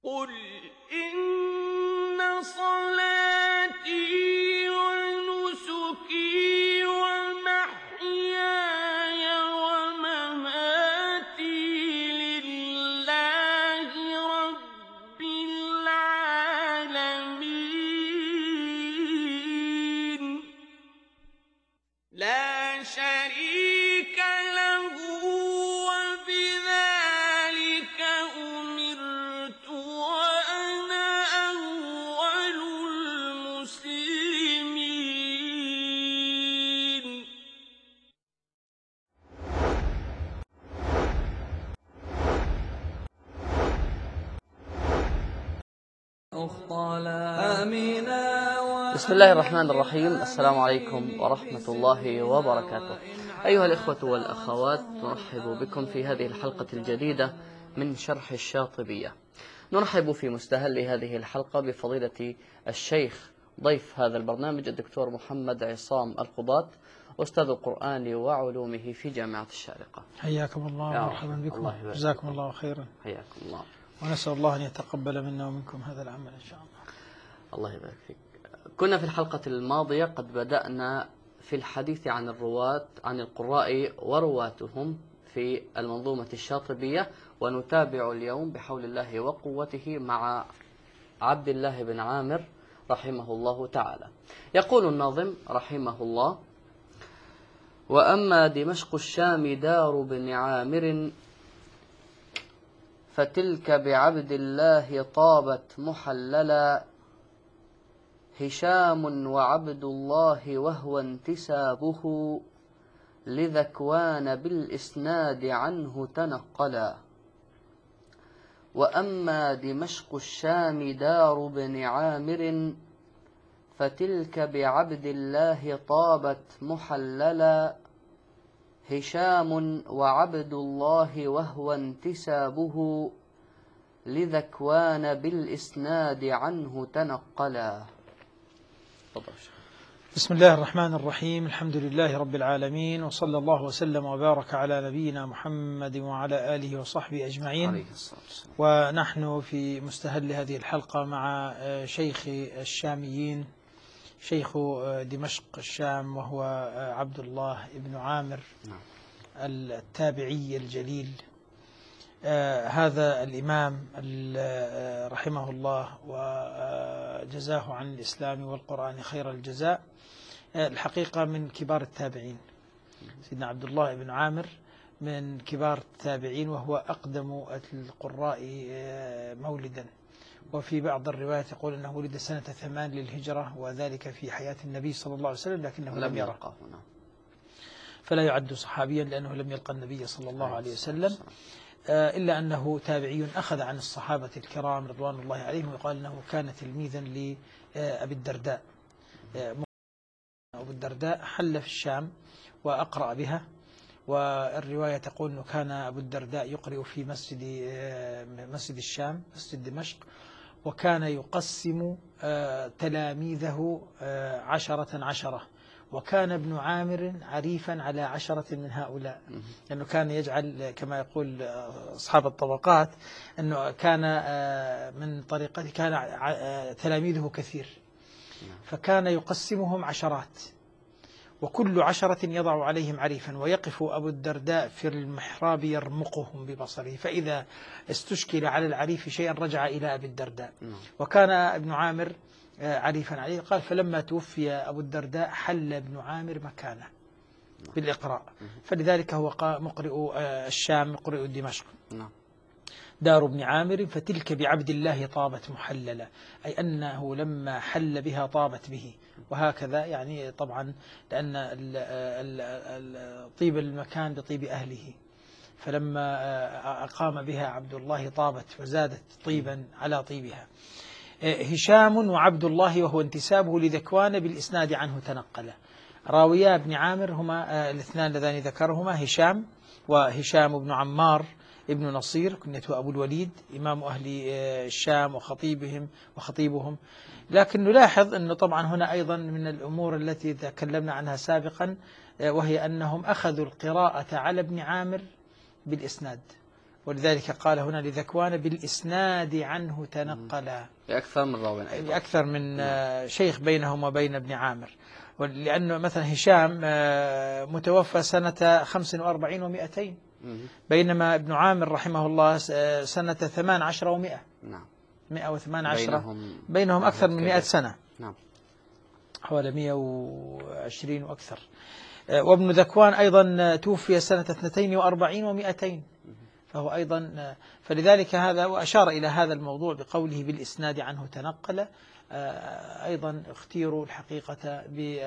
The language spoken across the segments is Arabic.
قل إن صلاتي ونسكي ومحياي ومماتي لله رب العالمين لا شريك له وبذلك أمرت وأنا أول المسلمين. بسم الله الرحمن الرحيم. السلام عليكم ورحمة الله وبركاته. أيها الإخوة والأخوات، نرحب بكم في هذه الحلقة الجديدة من شرح الشاطبية. نرحب في مستهل هذه الحلقة بفضيلة الشيخ ضيف هذا البرنامج الدكتور محمد عصام القضاة، أستاذ القرآن وعلومه في جامعة الشارقة. حياكم الله ومرحبا بكم، جزاكم الله خيرا. حياكم الله، ونسأل الله أن يتقبل منا ومنكم هذا العمل إن شاء الله. الله يبارك فيك. كنا في الحلقة الماضية قد بدأنا في الحديث عن الرواة، عن القراء ورواتهم في المنظومة الشاطبية، ونتابع اليوم بحول الله وقوته مع عبد الله بن عامر رحمه الله تعالى. يقول الناظم رحمه الله: وأما دمشق الشام دار بن عامر فتلك بعبد الله طابت محللا، هشام وعبد الله وهو انتسابه لذكوان بالإسناد عنه تنقلا. وأما دمشق الشام دار بن عامر فتلك بعبد الله طابت محللا، هشام وعبد الله وهو انتسابه لذكوان بالإسناد عنه تنقلا. بسم الله الرحمن الرحيم. الحمد لله رب العالمين، وصلى الله وسلم وبارك على نبينا محمد وعلى آله وصحبه أجمعين. ونحن في مستهل هذه الحلقة مع شيخ الشاميين، شيخ دمشق الشام، وهو عبد الله بن عامر التابعي الجليل. هذا الإمام رحمه الله وجزاه عن الإسلام والقرآن خير الجزاء، الحقيقة من كبار التابعين. سيدنا عبد الله بن عامر من كبار التابعين، وهو أقدم القراء مولدا، وفي بعض الروايات يقول أنه ولد سنة 8 للهجرة، وذلك في حياة النبي صلى الله عليه وسلم، لكنه لم يرقى، فلا يعد صحابيا لأنه لم يلقى النبي صلى الله عليه وسلم، إلا أنه تابعي أخذ عن الصحابة الكرام رضوان الله عليهم، ويقال أنه كان تلميذا لأبي الدرداء. أبو الدرداء حل في الشام وأقرأ بها، والرواية تقول أنه كان أبو الدرداء يقرأ في مسجد الشام، مسجد دمشق، وكان يقسم تلاميذه 10 وكان ابن عامر عريفا على 10 من هؤلاء، لأنه كان يجعل كما يقول أصحاب الطبقات أنه كان من طريقته كان تلاميذه كثير، فكان يقسمهم 10، وكل 10 يضع عليهم عريفا، ويقف أبو الدرداء في المحراب يرمقهم ببصره، فإذا استشكل على العريف شيئا رجع إلى أبي الدرداء. وكان ابن عامر عريفا عليه. قال: فلما توفي أبو الدرداء حل ابن عامر مكانه بالإقراء، فلذلك هو مقرئ الشام، مقرئ دمشق. دار ابن عامر فتلك بعبد الله طابت محللة، أي أنه لما حل بها طابت به، وهكذا يعني طبعا لأن طيب المكان بطيب أهله، فلما أقام بها عبد الله طابت وزادت طيبا على طيبها. هشام وعبد الله وهو انتسابه لذكوان بالإسناد عنه تنقل. راويا ابن عامر هما الاثنان اللذان ذكرهما، هشام وهشام بن عمار ابن نصير كنيته أبو الوليد، إمام أهل الشام وخطيبهم. لكن نلاحظ أنه طبعا هنا أيضا من الأمور التي تكلمنا عنها سابقا، وهي أنهم أخذوا القراءة على ابن عامر بالإسناد، ولذلك قال هنا لذكوان بالإسناد عنه تنقلا، بأكثر من راوي أيضا، بأكثر من شيخ بينهم وبين ابن عامر. لأنه مثلا هشام متوفى سنة 45 و200، بينما ابن عامر رحمه الله سنة 18 و100. نعم، 118 بينهم أكثر من 100 سنة. نعم، حوالي 120 وأكثر. وابن ذكوان أيضا توفي سنة 42 و200، فهو أيضا فلذلك هذا وأشار إلى هذا الموضوع بقوله بالإسناد عنه تنقل. أيضا اختيروا الحقيقة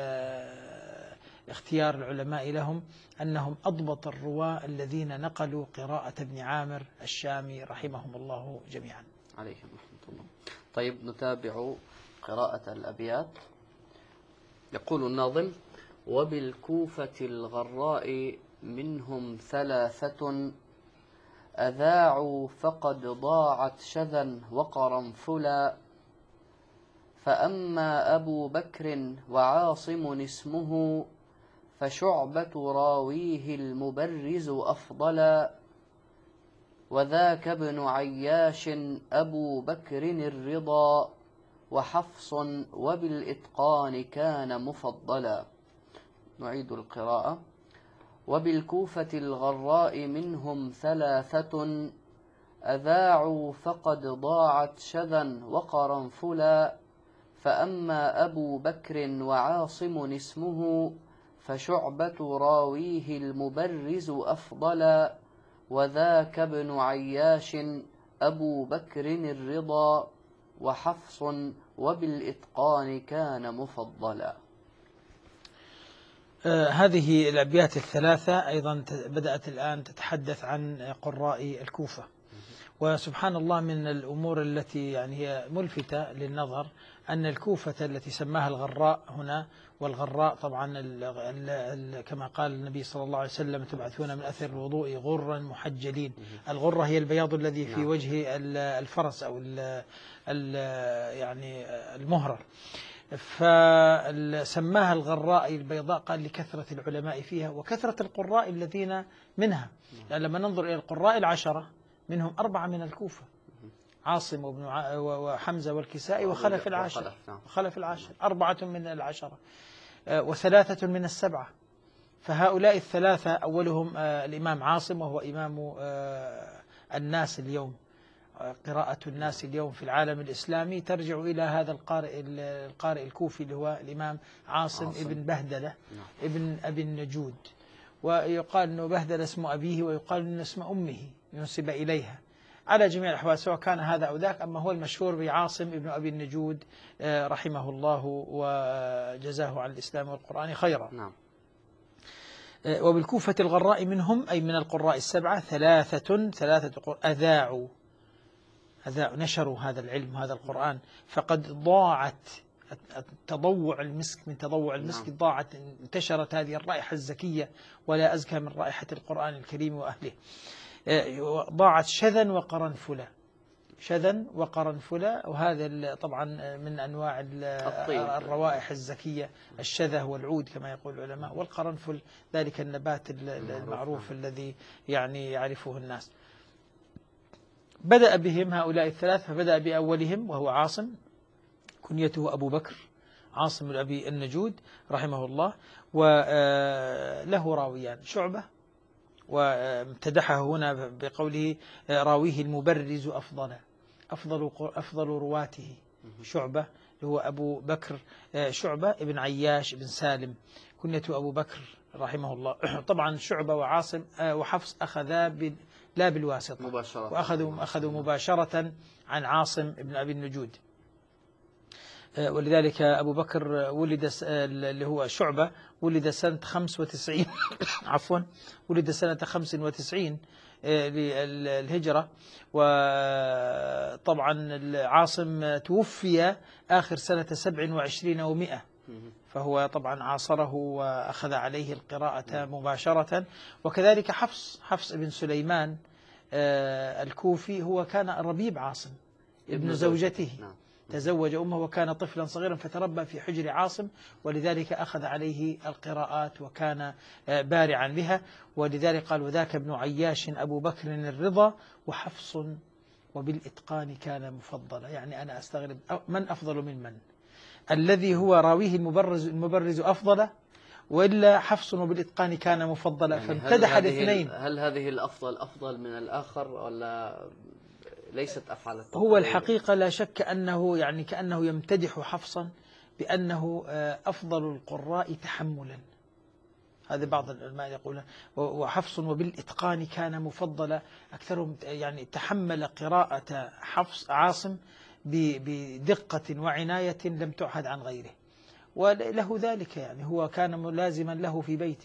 باختيار العلماء لهم أنهم أضبط الرواة الذين نقلوا قراءة ابن عامر الشامي رحمهم الله جميعا. عليهم رحمة الله. طيب نتابع قراءة الأبيات. يقول الناظم: وبالكوفة الغراء منهم ثلاثة أذاعوا فقد ضاعت شذا وقرنفلا، فأما أبو بكر وعاصم اسمه فشعبة راويه المبرز أفضلا، وذاك ابن عياش أبو بكر الرضا وحفص وبالإتقان كان مفضلا. نعيد القراءة: وبالكوفة الغراء منهم ثلاثة أذاعوا فقد ضاعت شذا وقرنفلا، فأما أبو بكر وعاصم اسمه فشعبة راويه المبرز أفضلا، وذاك ابن عياش أبو بكر الرضا وحفص وبالإتقان كان مفضلا. هذه الأبيات الثلاثة أيضا بدأت الآن تتحدث عن قراء الكوفة. وسبحان الله من الأمور التي يعني هي ملفتة للنظر أن الكوفة التي سماها الغراء هنا، والغراء طبعا كما قال النبي صلى الله عليه وسلم: تبعثون من أثر الوضوء غرا محجلين. الغرة هي البياض الذي في وجه الفرس أو يعني المهرة، فسماها الغراء البيضاء قال لكثرة العلماء فيها وكثرة القراء الذين منها. يعني لما ننظر إلى القراء العشرة منهم 4 من الكوفة: عاصم وحمزة والكسائي وخلف العاشر، 4 من العشرة و3 من السبعة. فهؤلاء الثلاثة أولهم الإمام عاصم، وهو إمام الناس اليوم. قراءة الناس اليوم في العالم الإسلامي ترجع إلى هذا القارئ الكوفي اللي هو الإمام عاصم ابن بهدلة ابن أبي النجود. ويقال أنه بهدلة اسم أبيه، ويقال أنه اسم أمه ينسب إليها. على جميع الأحوال سواء كان هذا أو ذاك، أما هو المشهور بعاصم ابن أبي النجود رحمه الله وجزاه عن الإسلام والقرآن خيرا. نعم. وبالكوفة الغراء منهم أي من القراء السبعة ثلاثة أذاعوا نشروا هذا العلم هذا القرآن، فقد ضاعت تضوع المسك من تضوع المسك. ضاعت انتشرت هذه الرائحة الزكية، ولا أزكى من رائحة القرآن الكريم وأهله. ضاعت شذا وقرنفلا، وهذا طبعا من أنواع الروائح الزكية. الشذا هو العود كما يقول العلماء، والقرنفل ذلك النبات المعروف الذي يعني يعرفه الناس. بدأ بهم هؤلاء الثلاث، فبدأ بأولهم وهو عاصم، كنيته أبو بكر، عاصم بن أبي النجود رحمه الله، وله راويان: شعبة، وامتدحه هنا بقوله راويه المبرز أفضل رواته شعبة، هو أبو بكر شعبة ابن عياش بن سالم، كنيته أبو بكر رحمه الله. طبعا شعبة وعاصم وحفص أخذا لا بالواسطة مباشرة، وأخذوا مباشرة عن عاصم ابن أبي النجود. ولذلك أبو بكر ولد اللي هو شعبة ولد سنة 95 عفوا ولد سنة 95 للهجرة. وطبعا عاصم توفي آخر سنة 27 و100، فهو طبعا عاصره وأخذ عليه القراءة مباشرة. وكذلك حفص بن سليمان الكوفي هو كان ربيب عاصم ابن زوجته، تزوج أمه وكان طفلا صغيرا فتربى في حجر عاصم، ولذلك أخذ عليه القراءات وكان بارعا بها. ولذلك قال: وذاك ابن عياش أبو بكر الرضا وحفص وبالإتقان كان مفضلا. يعني أنا أستغرب من أفضل من الذي هو راويه المبرز أفضل، وإلا حفص وبالإتقان كان مفضلا؟ يعني فامتدح الاثنين. هل هذه الأفضل أفضل من الآخر ولا ليست أفعال التفضيل؟ هو الحقيقة لا شك أنه يعني كأنه يمتدح حفصا بأنه أفضل القراء تحملا. هذا بعض العلماء يقولون. وحفص وبالإتقان كان مفضلا، أكثرهم يعني تحمل قراءة حفص عاصم بدقة وعناية لم تعهد عن غيره، وله ذلك يعني هو كان ملازما له في بيته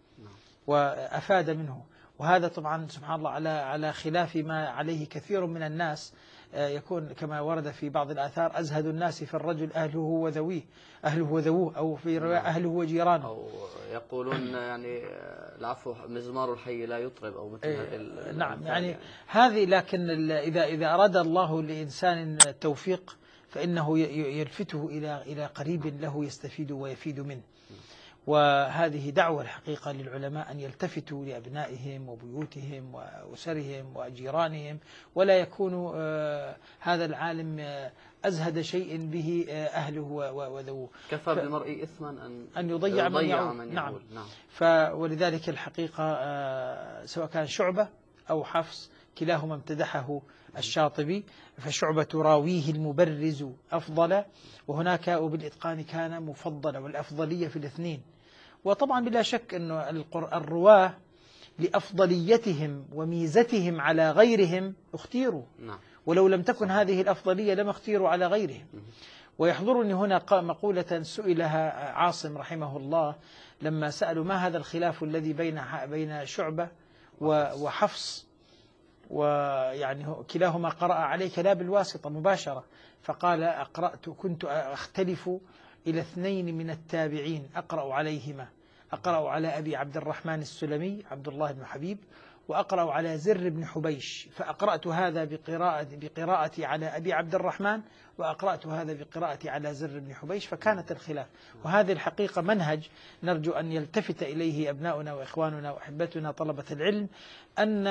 وأفاد منه. وهذا طبعا سبحان الله على خلاف ما عليه كثير من الناس، يكون كما ورد في بعض الآثار: أزهد الناس في الرجل أهله وذويه، أهله وذووه، أو في رواية أهله وجيرانه، أو يقولون يعني العفو مزمار الحي لا يطرب، أو مثل هذه. نعم يعني هذه. لكن إذا أراد الله لإنسان التوفيق فإنه يلفته إلى قريب له يستفيد ويفيد منه. وهذه دعوة الحقيقة للعلماء أن يلتفتوا لأبنائهم وبيوتهم وأسرهم وجيرانهم، ولا يكون هذا العالم أزهد شيء به أهله وذووه. كفى بالمرء إثما أن يضيع من يعول. نعم. ولذلك الحقيقة سواء كان شعبة أو حفص كلاهما امتدحه الشاطبي، فشعبة راويه المبرز أفضل، وهناك وبالإتقان كان مفضلا، والأفضلية في الاثنين. وطبعا بلا شك أن الرواه لأفضليتهم وميزتهم على غيرهم اختيروا، ولو لم تكن هذه الأفضلية لما اختيروا على غيرهم. ويحضرني هنا مقولة سئلها عاصم رحمه الله لما سألوا: ما هذا الخلاف الذي بين شعبة وحفص، ويعني كلاهما قرأ عليك لا بالواسطة مباشرة؟ فقال: كنت أختلف إلى اثنين من التابعين أقرأ عليهما، أقرأ على أبي عبد الرحمن السلمي عبد الله بن حبيب، وأقرأ على زر بن حبيش، فأقرأت هذا بقراءتي على أبي عبد الرحمن، وأقرأت هذا بقراءتي على زر بن حبيش، فكانت الخلاف. وهذه الحقيقة منهج نرجو أن يلتفت إليه أبناؤنا وإخواننا وأحبتنا طلبة العلم، أن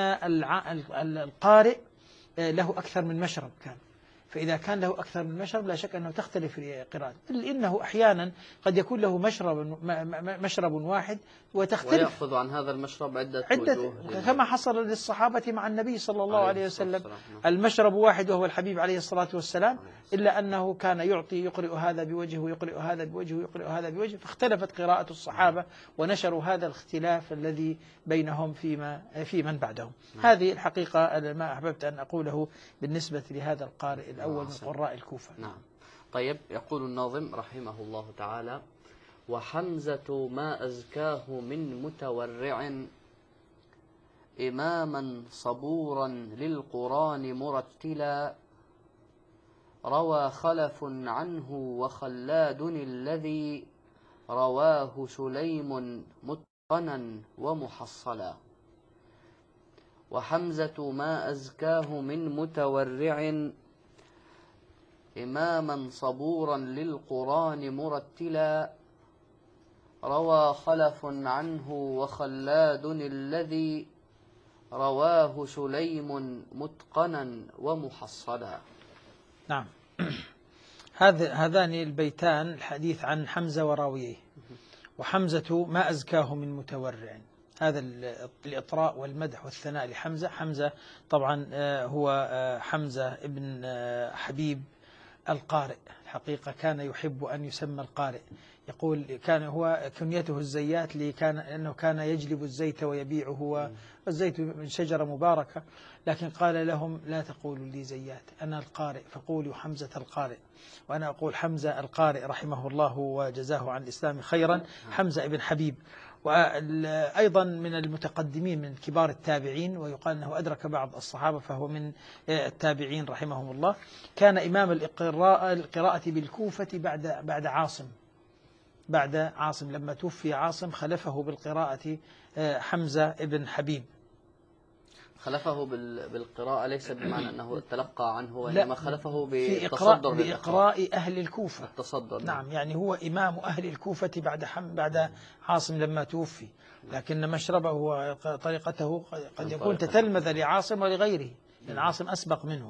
القارئ له أكثر من مشرب كان، فإذا كان له أكثر من مشرب لا شك أنه تختلف قراءته، إنه أحيانا قد يكون له مشرب واحد وتختلف، ويأخذ عن هذا المشرب عدة وجوه، كما حصل للصحابة مع النبي صلى الله عليه وسلم. المشرب واحد وهو الحبيب عليه الصلاة والسلام، إلا أنه كان يقرئ هذا بوجهه ويقرئ هذا بوجهه ويقرئ هذا بوجهه، فاختلفت قراءة الصحابة ونشروا هذا الاختلاف الذي بينهم في من بعدهم. هذه الحقيقة ما أحببت أن أقوله بالنسبة لهذا القارئ الأول من قراء الكوفة. نعم. طيب، يقول الناظم رحمه الله تعالى: وحمزة ما أزكاه من متورع، إماما صبورا للقرآن مرتلا، روى خلف عنه وخلاد الذي رواه سليم متقنا ومحصلا. وحمزة ما أزكاه من متورع، إماما صبورا للقرآن مرتلا، روى خلف عنه وخلاد الذي رواه سليم متقنا ومحصلا. نعم. هذان البيتان الحديث عن حمزة وراويه. وحمزة ما أزكاه من متورع، هذا الإطراء والمدح والثناء لحمزة. حمزة طبعا هو حمزة ابن حبيب القارئ، الحقيقة كان يحب أن يسمى القارئ، يقول كان هو كنيته الزيات لأنه كان يجلب الزيت ويبيعه، والزيت من شجرة مباركة، لكن قال لهم: لا تقولوا لي زيات، أنا القارئ، فقولوا حمزة القارئ. وأنا أقول حمزة القارئ رحمه الله وجزاه عن الإسلام خيرا، حمزة ابن حبيب. وأيضا من المتقدمين من كبار التابعين، ويقال أنه أدرك بعض الصحابة، فهو من التابعين رحمهم الله. كان إمام القراءة بالكوفة بعد عاصم، لما توفي عاصم خلفه بالقراءة حمزة ابن حبيب. خلفه بالقراءة ليس بمعنى أنه تلقى عنه، وإنما خلفه في بالتصدر بإقراء أهل الكوفة. التصدر. نعم، يعني هو إمام أهل الكوفة بعد عاصم لما توفي، لكن مشربه وطريقته قد يكون تتلمذ لعاصم ولغيره، لأن عاصم أسبق منه.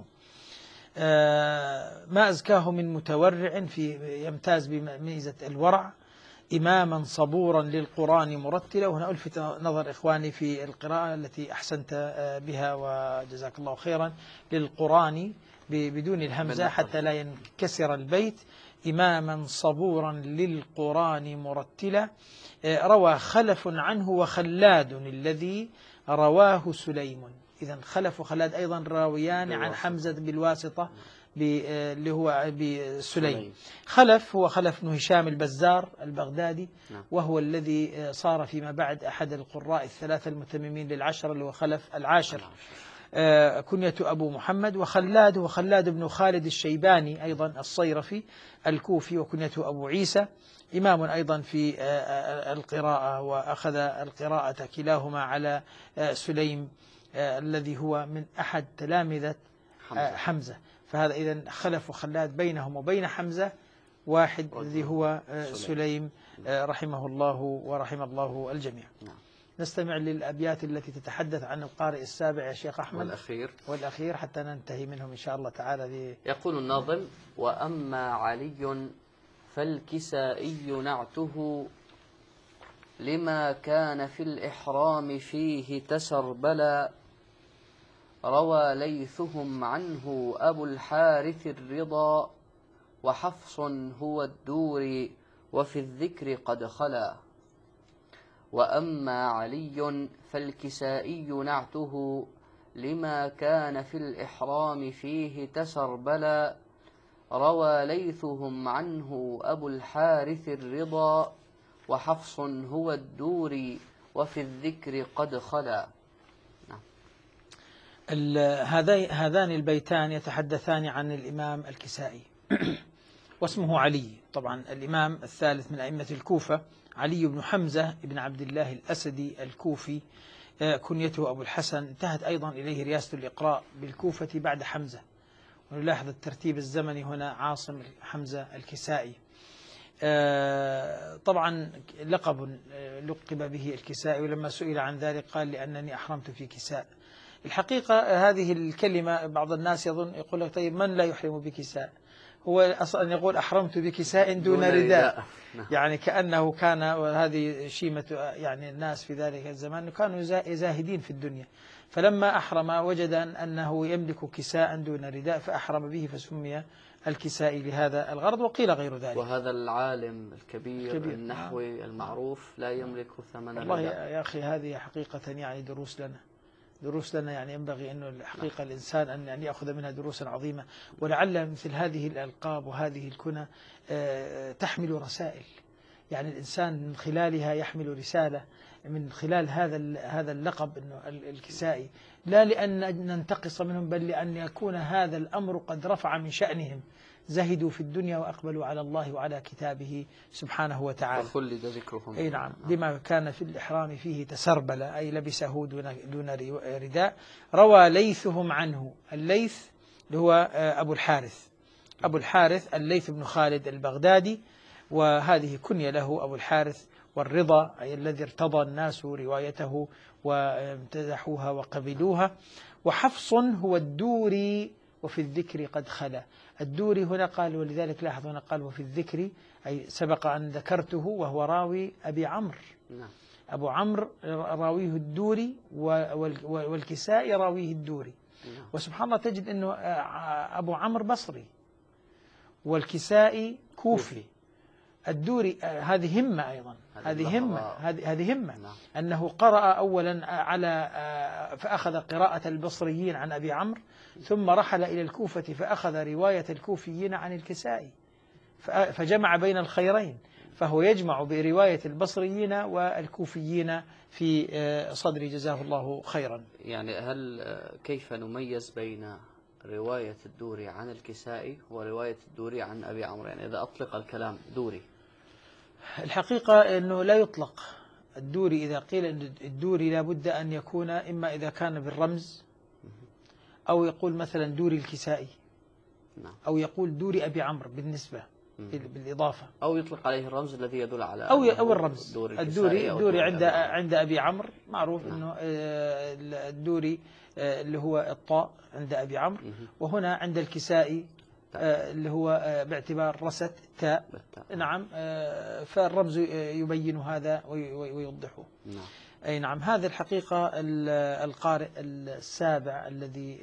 ما أزكاه من متورع يمتاز بميزة الورع، إماما صبورا للقرآن مرتلا. وهنا ألفت نظر إخواني في القراءة التي أحسنت بها وجزاك الله خيرا، للقرآن بدون الهمزة حتى لا ينكسر البيت. إماما صبورا للقرآن مرتلا. روى خلف عنه وخلاد الذي رواه سليم. إذن خلف وخلاد أيضا راويان عن حمزة بالواسطة اللي هو بسليم. خلف هو خلف بن هشام البزار البغدادي، وهو الذي صار فيما بعد أحد القراء الثلاثة المتممين للعشرة، اللي هو خلف العاشر. كنيته أبو محمد. وخلاد هو خلاد بن خالد الشيباني أيضا الصيرفي الكوفي، وكنيته أبو عيسى، إمام أيضا في القراءة، وأخذ القراءة كلاهما على سليم الذي هو من أحد تلامذة حمزة. فهذا إذن خلف وخلاد بينهم وبين حمزة واحد الذي هو سليم رحمه الله ورحم الله الجميع. نستمع للأبيات التي تتحدث عن القارئ السابع يا شيخ أحمد، والأخير حتى ننتهي منهم إن شاء الله تعالى. يقول الناظم: وأما علي فالكسائي نعته، لما كان في الإحرام فيه تسربلا. روى ليثهم عنه أبو الحارث الرضا، وحفص هو الدوري وفي الذكر قد خلا. وأما علي فالكسائي نعته، لما كان في الإحرام فيه تسربلا. روى ليثهم عنه أبو الحارث الرضا، وحفص هو الدوري وفي الذكر قد خلا. هذان البيتان يتحدثان عن الإمام الكسائي واسمه علي. طبعا الإمام الثالث من أئمة الكوفة علي بن حمزة بن عبد الله الأسدي الكوفي، كنيته أبو الحسن. انتهت أيضا إليه رياسة الإقراء بالكوفة بعد حمزة، ونلاحظ الترتيب الزمني هنا: عاصم، حمزة، الكسائي. طبعا لقب لقب به الكسائي، ولما سئل عن ذلك قال: لأنني أحرمت في كساء. الحقيقة هذه الكلمة بعض الناس يقول لك: طيب من لا يحرم بكساء؟ هو أصلا يقول: أحرمت بكساء دون رداء. يعني كأنه كان، وهذه شيمة يعني الناس في ذلك الزمان، كانوا زاهدين في الدنيا، فلما أحرم وجد أنه يملك كساء دون رداء فأحرم به، فسمي الكسائي لهذا الغرض. وقيل غير ذلك. وهذا العالم الكبير النحوي المعروف لا يملك ثمن والله يا أخي هذه حقيقة يعني دروس لنا يعني ينبغي أنه الحقيقة الإنسان أن يأخذ منها دروسا عظيمة. ولعل مثل هذه الألقاب وهذه الكنى تحمل رسائل، يعني الإنسان من خلالها يحمل رسالة، من خلال هذا اللقب إنه الكسائي، لا لأن ننتقص منهم، بل لأن يكون هذا الأمر قد رفع من شأنهم، زهدوا في الدنيا وأقبلوا على الله وعلى كتابه سبحانه وتعالى. وخلد ذكرهم. أي نعم. لما كان في الإحرام فيه تسربل، أي لبسه دون رداء. روى ليثهم عنه. الليث اللي هو أبو الحارث الليث بن خالد البغدادي، وهذه كنية له أبو الحارث والرضا، أي الذي ارتضى الناس روايته وامتدحوها وقبلوها. وحفص هو الدوري وفي الذكر قد خلا. الدوري هنا قال، ولذلك لاحظ هنا قال وفي الذكر، أي سبق أن ذكرته، وهو راوي أبي عمرو. أبو عمرو راويه الدوري، والكسائي راويه الدوري. وسبحان الله تجد أنه أبو عمرو بصري والكسائي كوفي. الدوري هذه همة أيضا، هذه همة أنه قرأ أولا على فأخذ قراءة البصريين عن أبي عمرو، ثم رحل إلى الكوفة فأخذ رواية الكوفيين عن الكسائي، فجمع بين الخيرين، فهو يجمع برواية البصريين والكوفيين في صدر، جزاه الله خيرا. يعني كيف نميز بين رواية الدوري عن الكسائي ورواية الدوري عن أبي عمرو؟ يعني إذا أطلق الكلام دوري، الحقيقة أنه لا يطلق الدوري إذا قيل أن الدوري لابد أن يكون إما إذا كان بالرمز، أو يقول مثلا دوري الكسائي، أو يقول دوري أبي عمرو بالنسبة بالإضافة، أو يطلق عليه الرمز الذي يدل على أو الرمز. الدوري عند أبي عمرو معروف أنه الدوري اللي هو الطاء عند أبي عمرو، وهنا عند الكسائي اللي هو باعتبار رست تاء. نعم. فالرمز يبين هذا ويوضحه. أي نعم. هذا الحقيقة القارئ السابع الذي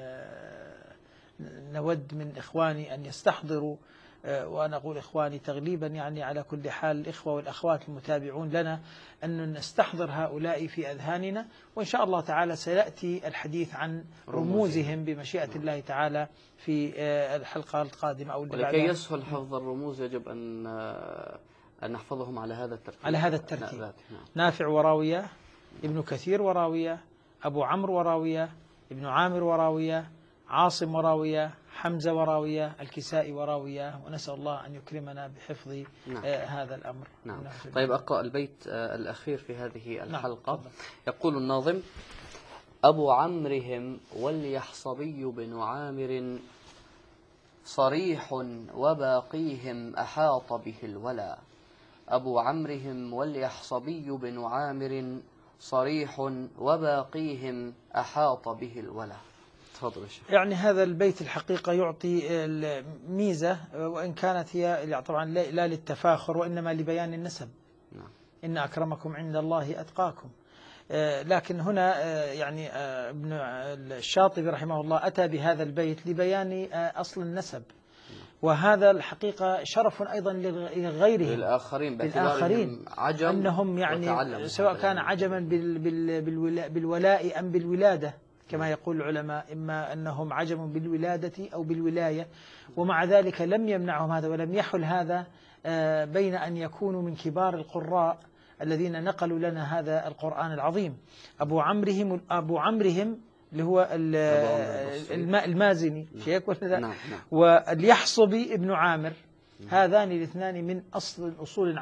نود من إخواني أن يستحضروا، وأنا أقول إخواني تغليبا يعني على كل حال الإخوة والأخوات المتابعون لنا، أن نستحضر هؤلاء في أذهاننا، وإن شاء الله تعالى سيأتي الحديث عن رموزهم بمشيئة الله تعالى في الحلقة القادمة أو اللي بعدها. ولكي يسهل حفظ الرموز يجب أن نحفظهم على هذا الترتيب. نافع وراوية، ابن كثير وراوية، أبو عمرو وراوية، ابن عامر وراوية، عاصم وراوية، حمزة وراوية، الكسائي وراوية، ونسأل الله أن يكرمنا بحفظ هذا الأمر. نعم. طيب أقرأ البيت الأخير في هذه الحلقة. يقول الناظم: أبو عمرهم واليحصبي بن عامر صريح وباقيهم أحاط به الولا. أبو عمرهم واليحصبي بن عامر صريح وباقيهم أحاط به الولا. يعني هذا البيت الحقيقة يعطي ميزة، وإن كانت هي طبعا لا للتفاخر وإنما لبيان النسب. إن أكرمكم عند الله أتقاكم. لكن هنا يعني ابن الشاطبي رحمه الله أتى بهذا البيت لبيان أصل النسب، وهذا الحقيقة شرف أيضا لغيرهم للآخرين عجم، أنهم يعني سواء كان عجما بالولاء أم بالولادة كما يقول العلماء، إما أنهم عجم بالولادة أو بالولاية، ومع ذلك لم يمنعهم هذا ولم يحل هذا بين أن يكونوا من كبار القراء الذين نقلوا لنا هذا القرآن العظيم. أبو عمرهم اللي هو المازني شيخ ولا واليحصبي ابن عامر، هذان الاثنان من أصول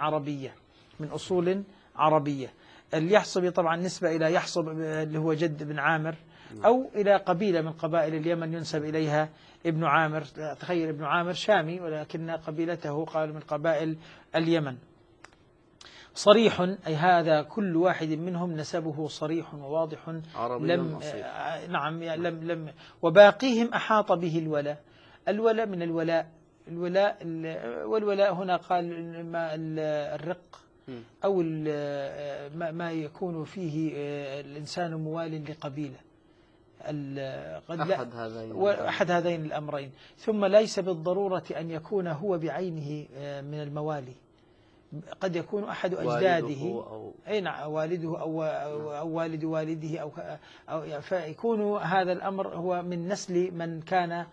عربية. اليحصبي طبعا نسبة إلى يحصب اللي هو جد بن عامر، أو إلى قبيلة من قبائل اليمن ينسب إليها ابن عامر. تخيل ابن عامر شامي ولكن قبيلته قال من قبائل اليمن. صريح أي هذا كل واحد منهم نسبه صريح وواضح، لم وباقيهم أحاط به الولا من والولاء هنا قال ما الرق أو ما يكون فيه الإنسان موال لقبيلة، أحد هذين الأمرين. ثم ليس بالضرورة أن يكون هو بعينه من الموالي، قد يكون أحد أجداده والده أو والد والده أو فيكون هذا الأمر هو من نسل من كان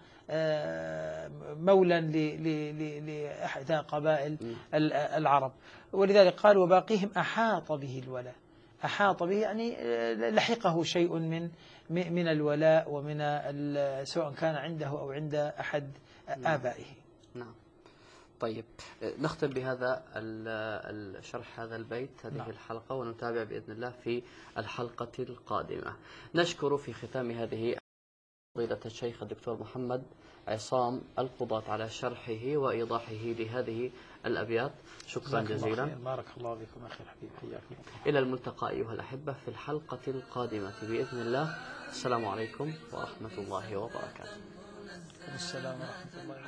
مولا لإحدى قبائل العرب. ولذلك قال وباقيهم أحاط به الولاء. أحاط به يعني لحقه شيء من الولاء ومن سواء كان عنده أو عند أحد آبائه. نعم. طيب نختم بهذا الشرح هذا البيت هذه الحلقة، ونتابع بإذن الله في الحلقة القادمة. نشكر في ختام هذه فضيلة الشيخ الدكتور محمد عصام القضاة على شرحه وإيضاحه لهذه الأبيات. شكرا جزيلا. بارك الله بكم أخي الحبيب، حياكم. إلى الملتقى أيها الأحبة في الحلقة القادمة بإذن الله. السلام عليكم ورحمة الله وبركاته. السلام ورحمة الله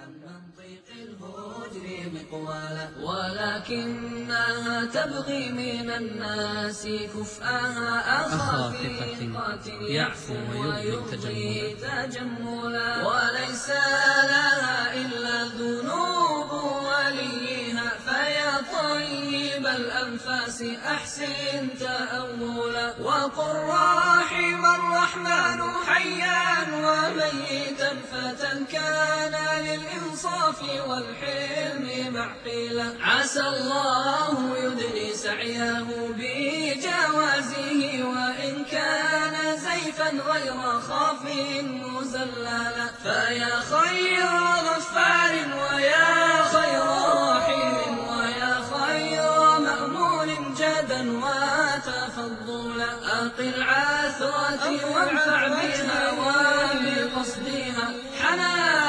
وبركاته. ولكنها تبغي من الناس كفءها أخا ثقة يعفو ويبغي تجملا، وليس لها إلا ذنوب وليها، فيا طيب الأنفاس أحسن تأولا، وقل رحم الرحمن حيا وميتا فتى كان للإنصاف والحلم معقلا، عسى الله يدني سعيه بجوازه، وإن كان زيفا غير خاف مزللا، فيا خير غفار ويا خير رحيم ويا خير مأمون جدا أعماق العثرة وانفع بها وبقصدها حنان